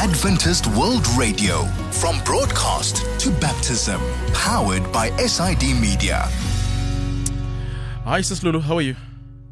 Adventist World Radio, from broadcast to baptism, powered by SID Media. Hi, Sis Lulu, how are you?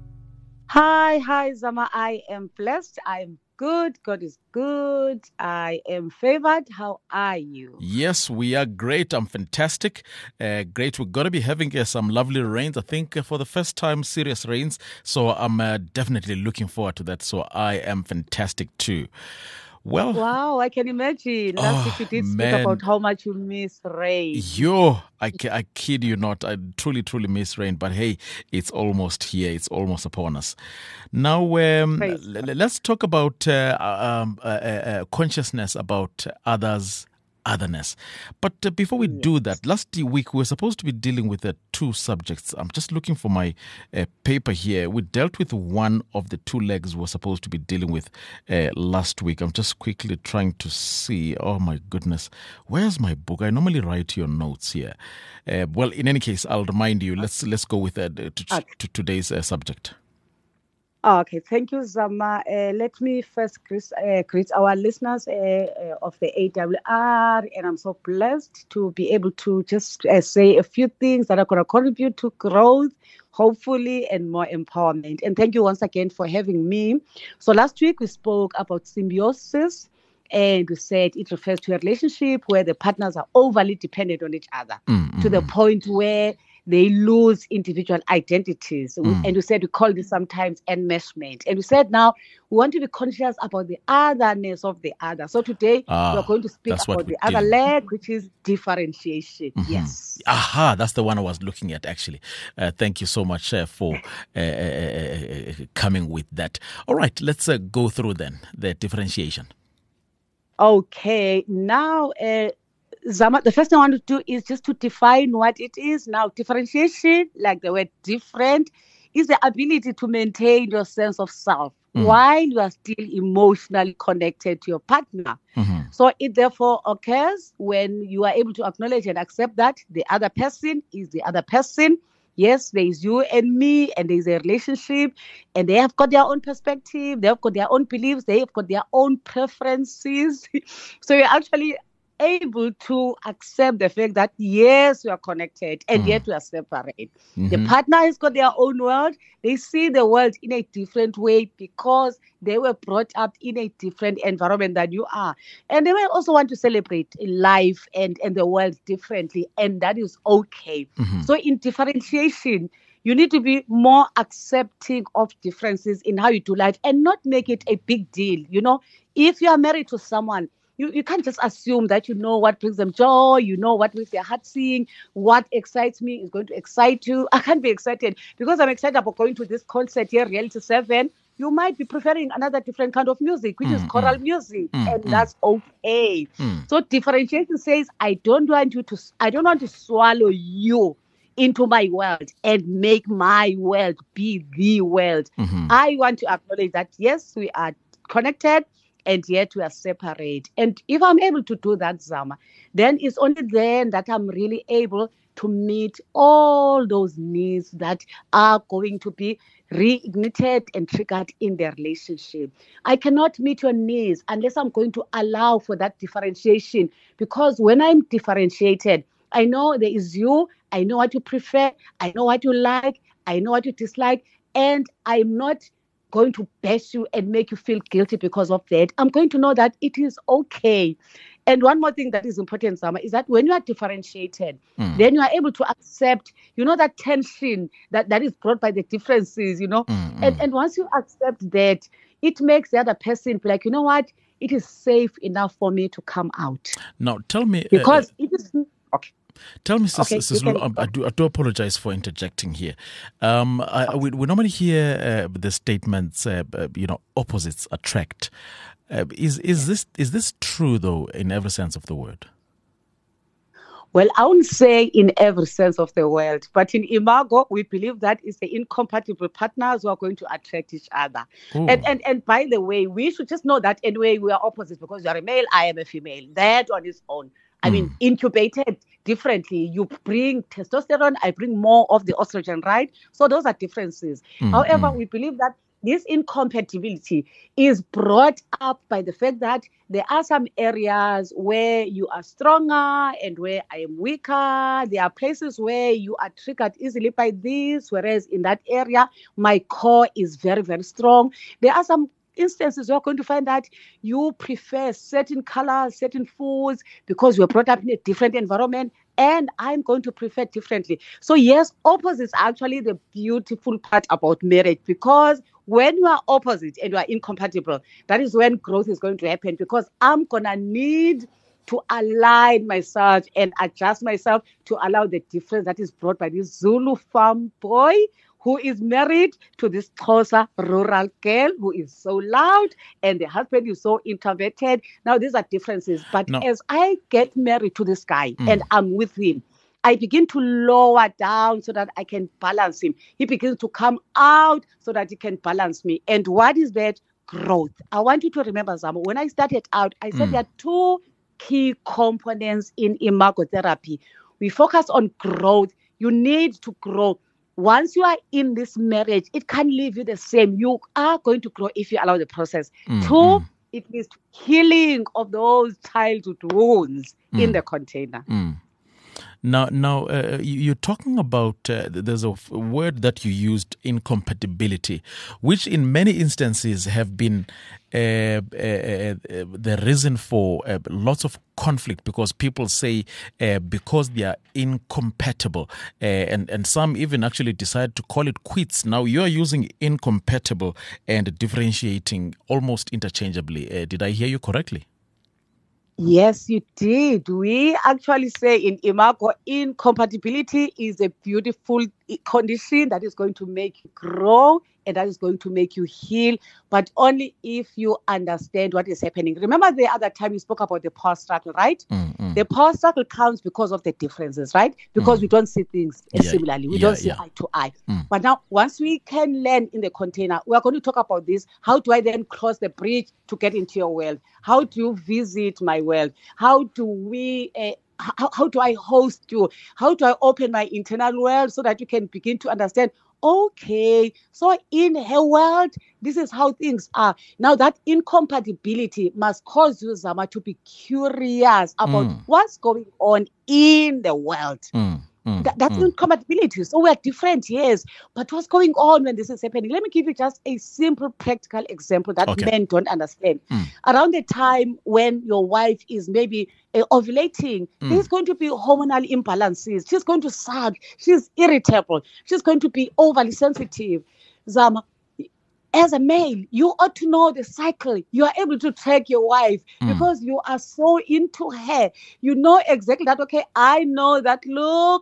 Hi, Zama. I am blessed. I'm good. God is good. I am favored. How are you? Yes, we are great. I'm fantastic. Great. We're going to be having some lovely rains, I think, for the first time, serious rains. So I'm definitely looking forward to that. So I am fantastic too. Well, wow, I can imagine. Last week you did speak about how much you miss rain. I kid you not. I truly miss rain. But hey, it's almost here. It's almost upon us. Now, let's talk about consciousness about others. Otherness. But before we do that, last week we were supposed to be dealing with two subjects. I'm just looking for my paper here. We dealt with one of the two legs we were supposed to be dealing with last week. I'm just quickly trying to see. Oh my goodness, where's my book? I normally write your notes here. Well, in any case, I'll remind you. Let's go with to today's subject. Okay, thank you, Zama. Let me first greet our listeners of the AWR, and I'm so blessed to be able to just say a few things that are going to contribute to growth, hopefully, and more empowerment. And thank you once again for having me. So last week we spoke about symbiosis, and we said it refers to a relationship where the partners are overly dependent on each other to the point where they lose individual identities. And we said we call this sometimes enmeshment. And we said now we want to be conscious about the otherness of the other. So today we're going to speak about the other leg, which is differentiation. Yes. Aha, that's the one I was looking at, actually. Thank you so much for coming with that. All right, let's go through then the differentiation. Okay, now... Zama, the first thing I want to do is just to define what it is. Now, differentiation, like the word different, is the ability to maintain your sense of self while you are still emotionally connected to your partner. So it therefore occurs when you are able to acknowledge and accept that the other person is the other person. Yes, there is you and me, and there is a relationship, and they have got their own perspective, they have got their own beliefs, they have got their own preferences. So you're actually able to accept the fact that yes, we are connected and yet we are separate. The partner has got their own world. They see the world in a different way because they were brought up in a different environment than you are. And they will also want to celebrate life and the world differently, and that is okay. So in differentiation, you need to be more accepting of differences in how you do life and not make it a big deal. You know, if you are married to someone, you can't just assume that you know what brings them joy, you know what makes their heart sing, what excites me is going to excite you. I can't be excited because I'm excited about going to this concert here, Reality 7. You might be preferring another different kind of music, which is choral music, and that's okay. So differentiation says, I don't want to swallow you into my world and make my world be the world. I want to acknowledge that, yes, we are connected, and yet we are separate. And if I'm able to do that, Zama, then it's only then that I'm really able to meet all those needs that are going to be reignited and triggered in their relationship. I cannot meet your needs unless I'm going to allow for that differentiation, because when I'm differentiated, I know there is you, I know what you prefer, I know what you like, I know what you dislike, and I'm not going to bash you and make you feel guilty because of that. I'm going to know that it is okay. And one more thing that is important, Sama, is that when you are differentiated, then you are able to accept, that tension that is brought by the differences, And once you accept that, it makes the other person be like, you know what, it is safe enough for me to come out. Now, tell me... Because it is... Okay. Tell me, Sis Lulu, I do apologize for interjecting here. We normally hear the statements, opposites attract. Is this true, though, in every sense of the word? Well, I wouldn't say in every sense of the word, but in Imago, we believe that it's the incompatible partners who are going to attract each other. And by the way, we should just know that anyway, we are opposites because you are a male, I am a female. That on its own. I mean, incubated differently. You bring testosterone, I bring more of the estrogen, right? So those are differences. However, we believe that this incompatibility is brought up by the fact that there are some areas where you are stronger and where I am weaker. There are places where you are triggered easily by this, whereas in that area, my core is very, very strong. There are some instances you're going to find that you prefer certain colors, certain foods, because you're brought up in a different environment, and I'm going to prefer differently. So yes, opposites are actually the beautiful part about marriage, because when you are opposite and you are incompatible, that is when growth is going to happen, because I'm going to need to align myself and adjust myself to allow the difference that is brought by this Zulu farm boy who is married to this Xhosa rural girl who is so loud, and the husband is so introverted. Now, these are differences. But as I get married to this guy and I'm with him, I begin to lower down so that I can balance him. He begins to come out so that he can balance me. And what is that? Growth. I want you to remember, Zama, when I started out, I said there are two key components in imago therapy. We focus on growth. You need to grow. Once you are in this marriage, it can't leave you the same. You are going to grow if you allow the process. Two, it is healing of those childhood wounds in the container. Now, you're talking about, there's a word that you used, incompatibility, which in many instances have been the reason for lots of conflict, because people say because they are incompatible, and some even actually decide to call it quits. Now, you're using incompatible and differentiating almost interchangeably. Did I hear you correctly? Yes, you did. We actually say in imago, incompatibility is a beautiful condition that is going to make you grow and that is going to make you heal, but only if you understand what is happening. Remember the other time we spoke about the power struggle, right? The power struggle comes because of the differences, right? Because we don't see things similarly. We don't see eye to eye. But now, once we can learn in the container, we are going to talk about this. How do I then cross the bridge to get into your world? How do you visit my world? How do we... How do I host you? How do I open my internal world so that you can begin to understand, okay, so in her world, this is how things are. Now, that incompatibility must cause you, Zama, to be curious about what's going on in the world. That's incompatibility. So we're different, yes. But what's going on when this is happening? Let me give you just a simple practical example that men don't understand. Around the time when your wife is maybe ovulating, there's going to be hormonal imbalances. She's going to sag. She's irritable. She's going to be overly sensitive. Zama, as a male, you ought to know the cycle. You are able to track your wife because you are so into her. You know exactly that, okay, I know that look.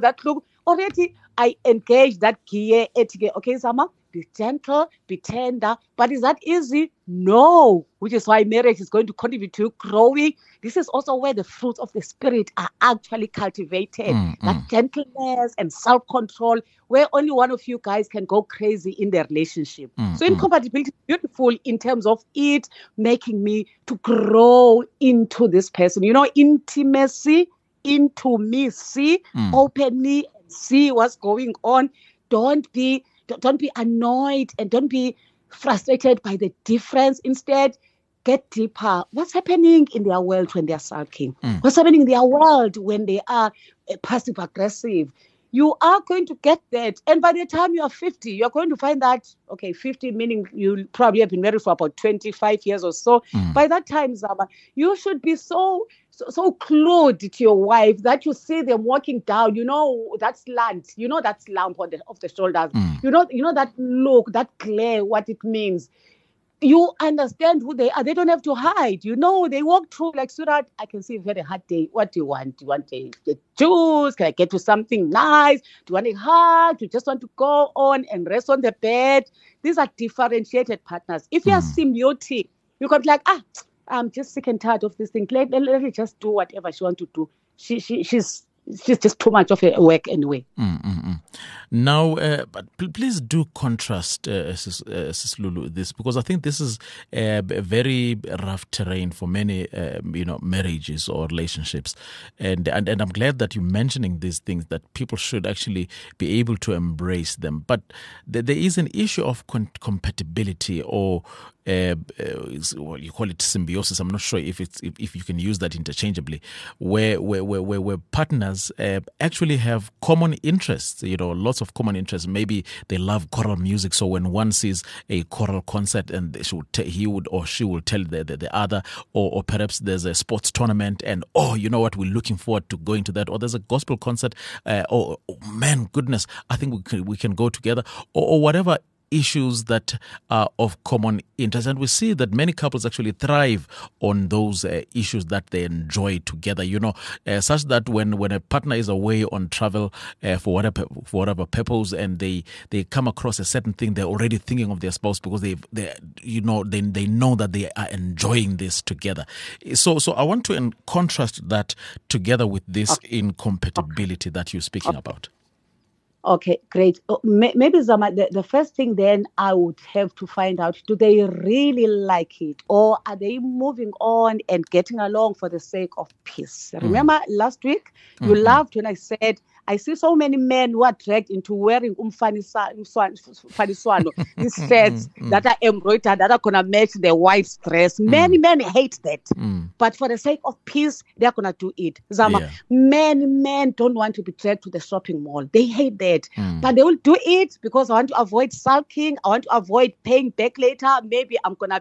Already, I engage that gear etiquette. Okay, Zama, be gentle, be tender. But is that easy? No. Which is why marriage is going to contribute to growing. This is also where the fruits of the spirit are actually cultivated. That gentleness and self-control, where only one of you guys can go crazy in their relationship. So incompatibility is beautiful in terms of it making me to grow into this person. You know, intimacy, into me, see, open me, see what's going on. Don't be annoyed and don't be frustrated by the difference. Instead, get deeper. What's happening in their world when they are sulking? What's happening in their world when they are passive aggressive? You are going to get that. And by the time you are 50, you're going to find that, okay, 50 meaning you probably have been married for about 25 years or so. By that time, Zama, you should be so clothed to your wife that you see them walking down, you know, that slant, you know, that slump of the shoulders, you know, that look, that glare, what it means. You understand who they are. They don't have to hide. You know, they walk through like, Surat, I can see you've had a hard day. What do you want? Do you want a juice? Can I get you something nice? Do you want a hug? Do you just want to go on and rest on the bed? These are differentiated partners. If you are symbiotic, you can be like, I'm just sick and tired of this thing. Let her just do whatever she wants to do. She's She's just too much of a work anyway. Now, but please do contrast, Sis Lulu, this, because I think this is a very rough terrain for many, marriages or relationships, and I'm glad that you're mentioning these things, that people should actually be able to embrace them. But there is an issue of compatibility, or you call it symbiosis. I'm not sure if you can use that interchangeably, where partners actually have common interests. Lots of common interests. Maybe they love choral music, so when one sees a choral concert, and he would or she will tell the other, or perhaps there's a sports tournament, and you know what, we're looking forward to going to that. Or there's a gospel concert. Oh man, goodness, I think we can go together, or whatever issues that are of common interest. And we see that many couples actually thrive on those issues that they enjoy together, such that when a partner is away on travel for whatever purpose, and they come across a certain thing, they're already thinking of their spouse, because they know that they are enjoying this together. So I want to contrast that together with this incompatibility that you're speaking about. Okay, great. Maybe, Zama, the first thing then I would have to find out, do they really like it, or are they moving on and getting along for the sake of peace? Remember last week, you laughed when I said, I see so many men who are dragged into wearing faniswano, these shirts that are embroidered, that are going to match their wife's dress. Many men hate that. But for the sake of peace, they're going to do it. Zama, many men don't want to be dragged to the shopping mall. They hate that. But they will do it because I want to avoid sulking. I want to avoid paying back later. Maybe I'm going to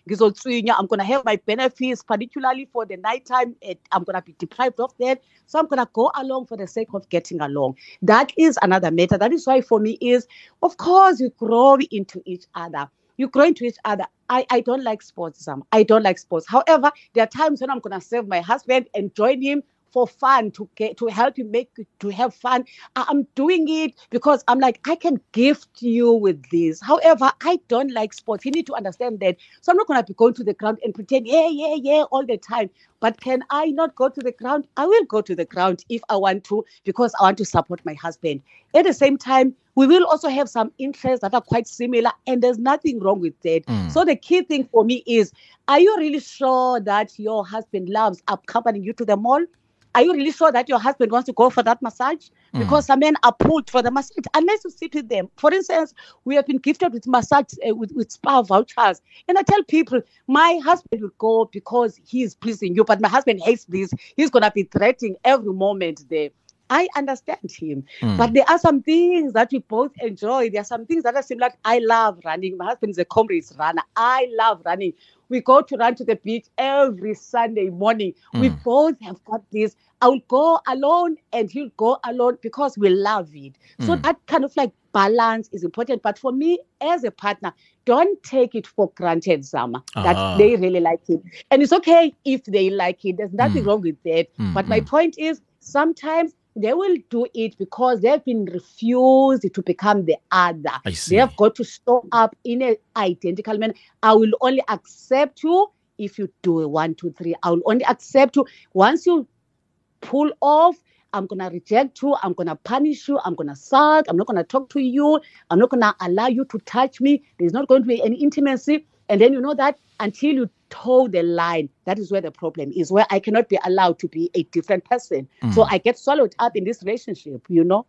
have my benefits, particularly for the nighttime. I'm going to be deprived of that. So I'm going to go along for the sake of getting along. That is another matter. That is why for me is, of course, you grow into each other. You grow into each other. I don't like sports, Sam. I don't like sports. However, there are times when I'm going to serve my husband and join him for fun, to help him to have fun. I'm doing it because I'm like, I can gift you with this. However, I don't like sports. You need to understand that. So I'm not going to be going to the ground and pretend, yeah, all the time. But can I not go to the ground? I will go to the ground if I want to, because I want to support my husband. At the same time, we will also have some interests that are quite similar, and there's nothing wrong with that. So the key thing for me is, are you really sure that your husband loves accompanying you to the mall? Are you really sure that your husband wants to go for that massage? Because some men are pulled for the massage unless you sit with them. For instance, we have been gifted with massage, with spa vouchers. And I tell people, my husband will go because he is pleasing you, but my husband hates this. He's going to be threatening every moment there. I understand him. But there are some things that we both enjoy. There are some things that are similar. I love running. My husband is a comrades runner. I love running. We go to run to the beach every Sunday morning. We both have got this. I'll go alone and he'll go alone because we love it. So that kind of like balance is important. But for me as a partner, don't take it for granted, Zama, that they really like it. And it's okay if they like it. There's nothing wrong with that. But my point is, sometimes they will do it because they've been refused to become the other. They have got to show up in an identical manner. I will only accept you if you do 1, 2, 3. I will only accept you once you pull off. I'm going to reject you. I'm going to punish you. I'm going to sulk. I'm not going to talk to you. I'm not going to allow you to touch me. There's not going to be any intimacy. And then you know that until you toe the line, that is where the problem is, where I cannot be allowed to be a different person. So I get swallowed up in this relationship,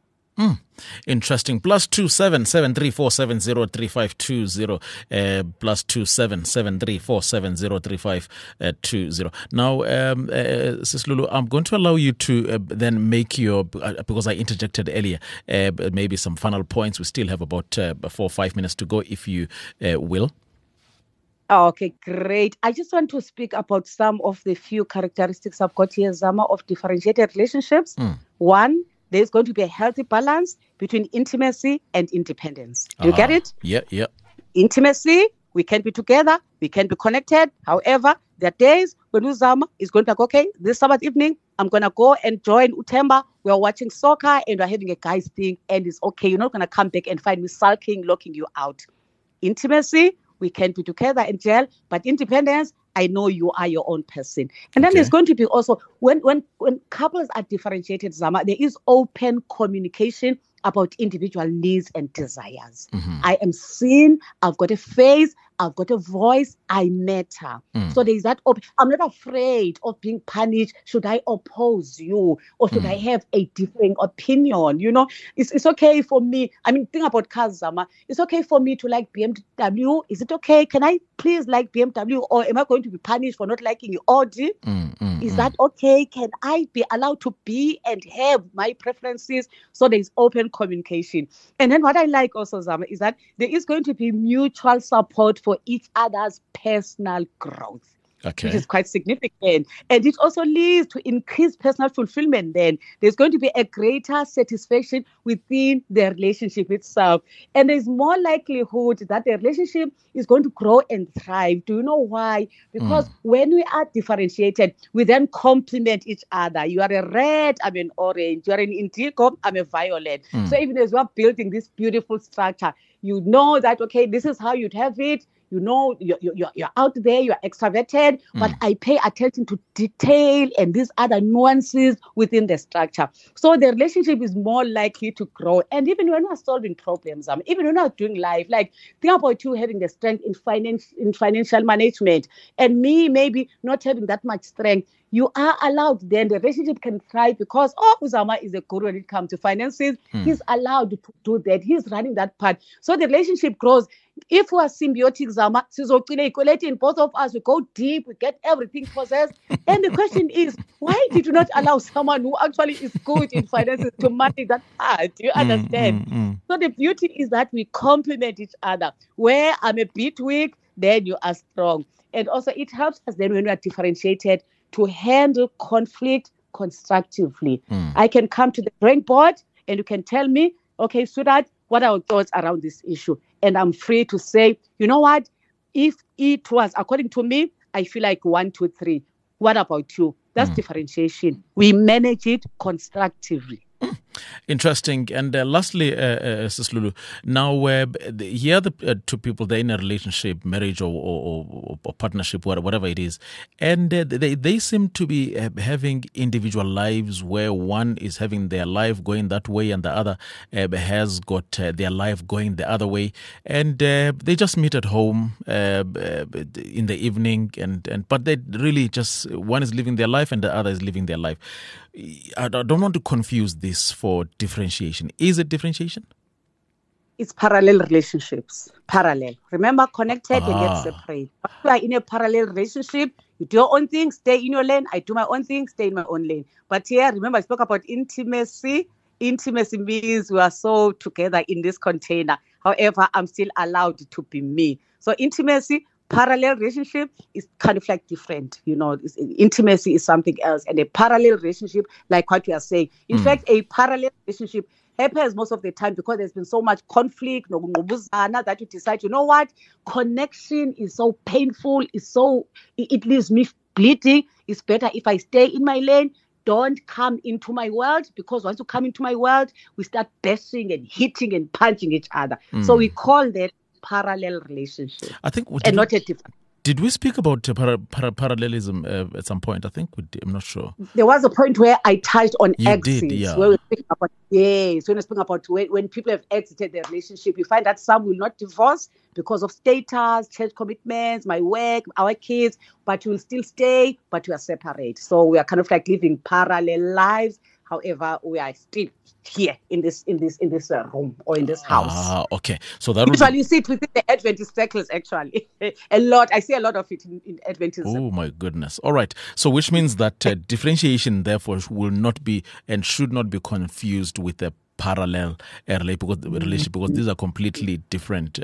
Interesting. +2 734 703520 +2 734 703520. Now, Sis Lulu, I'm going to allow you to then make your, because I interjected earlier, maybe some final points. We still have about 4 or 5 minutes to go, if you will. Okay, great. I just want to speak about some of the few characteristics I've got here, Zama, of differentiated relationships. One, there's going to be a healthy balance between intimacy and independence. Do you get it? Yeah. Intimacy, we can be together, we can be connected. However, there are days when Zama is going to like, okay, this Sabbath evening, I'm going to go and join Utemba. We're watching soccer and we're having a guys thing, and it's okay. You're not going to come back and find me sulking, locking you out. Intimacy, we can be together and gel, but independence, I know you are your own person. And then there's going to be also, when couples are differentiated, Zama, there is open communication about individual needs and desires. I am seen, I've got a face, I've got a voice, I matter. So there is that. I'm not afraid of being punished. Should I oppose you, or should I have a differing opinion? You know, it's okay for me. I mean, think about cars, Zama. It's okay for me to like BMW. Is it okay? Can I please like BMW, or am I going to be punished for not liking Audi? Is that okay? Can I be allowed to be and have my preferences? So there is open communication. And then what I like also, Zama, is that there is going to be mutual support for each other's personal growth. Which is quite significant. And it also leads to increased personal fulfillment then. There's going to be a greater satisfaction within the relationship itself. And there's more likelihood that the relationship is going to grow and thrive. Do you know why? Because when we are differentiated, we then complement each other. You are a red, I'm an orange. You are an indigo, I'm a violet. So even as we're building this beautiful structure, you know that, okay, this is how you'd have it. You know, you're out there, you're extroverted, but I pay attention to detail and these other nuances within the structure. So the relationship is more likely to grow. And even when we're solving problems, even when we're doing life, like think about you having the strength in financial management, and me maybe not having that much strength. You are allowed, then the relationship can thrive because Uzama is a guru when it comes to finances. He's allowed to do that. He's running that part. So the relationship grows. If we are symbiotic, Zama, in both of us, we go deep, we get everything possessed. And the question is, why did you not allow someone who actually is good in finances to manage that part? Do you understand? So the beauty is that we complement each other. Where I'm a bit weak, then you are strong. And also it helps us then when we are differentiated to handle conflict constructively. I can come to the drawing board and you can tell me, okay, sweetheart, what are your thoughts around this issue? And I'm free to say, you know what? If it was, according to me, I feel like 1, 2, 3. What about you? That's differentiation. We manage it constructively. Interesting. And lastly, Sis Lulu, now here the two people, they're in a relationship, marriage or partnership, whatever it is, and they seem to be having individual lives where one is having their life going that way and the other has got their life going the other way, and they just meet at home in the evening, but they really just, one is living their life and the other is living their life. I don't want to confuse this for differentiation. Is it differentiation? It's parallel relationships. Parallel. Remember, connected and yet separate. If you are in a parallel relationship, you do your own thing, stay in your lane. I do my own thing, stay in my own lane. But here, remember, I spoke about intimacy. Intimacy means we are so together in this container. However, I'm still allowed to be me. So intimacy, parallel relationship is kind of like different. You know, intimacy is something else. And a parallel relationship, like what we are saying. In fact, a parallel relationship happens most of the time because there's been so much conflict, that you decide, you know what, connection is so painful, it leaves me bleeding. It's better if I stay in my lane. Don't come into my world, because once you come into my world, we start bashing and hitting and punching each other. So we call that parallel relationship. I think, and not a different. Did we speak about parallelism at some point? I think we did. I'm not sure. There was a point where I touched on exits. Did, yeah. Where we speaking about, yes, when we speaking about when people have exited their relationship, you find that some will not divorce because of status, church commitments, my work, our kids, but you will still stay, but you are separate. So we are kind of like living parallel lives. However, we are still here in this room or in this house. Okay. So that usually you see it within the Adventist circles. Actually, a lot. I see a lot of it in Adventism. Oh my goodness! All right. So which means that differentiation, therefore, will not be and should not be confused with a parallel relationship, because these are completely different.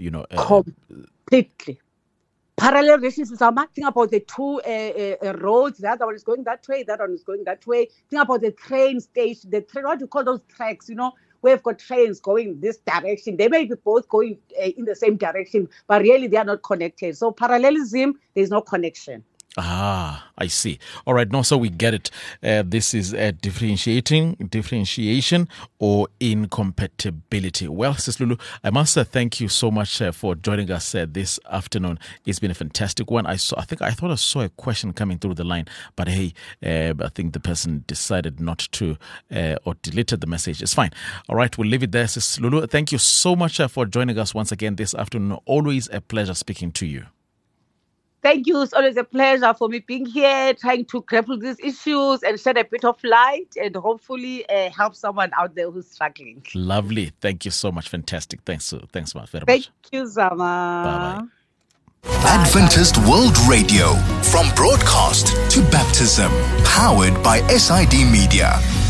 Completely. Parallel relationships are think about the two roads. The other one is going that way, that one is going that way. Think about the train station, what do you call those tracks, we've got trains going this direction. They may be both going in the same direction, but really they are not connected. So parallelism, there's no connection. I see. All right. No, so we get it. This is differentiation or incompatibility. Well, Sis Lulu, I must thank you so much for joining us this afternoon. It's been a fantastic one. I thought I saw a question coming through the line, but hey, I think the person decided not to or deleted the message. It's fine. All right. We'll leave it there, Sis Lulu. Thank you so much for joining us once again this afternoon. Always a pleasure speaking to you. Thank you. It's always a pleasure for me being here, trying to grapple these issues and shed a bit of light and hopefully help someone out there who's struggling. Lovely. Thank you so much. Fantastic. Thanks very much. Thank you, Zama. Bye-bye. Adventist World Radio, from broadcast to baptism, powered by SID Media.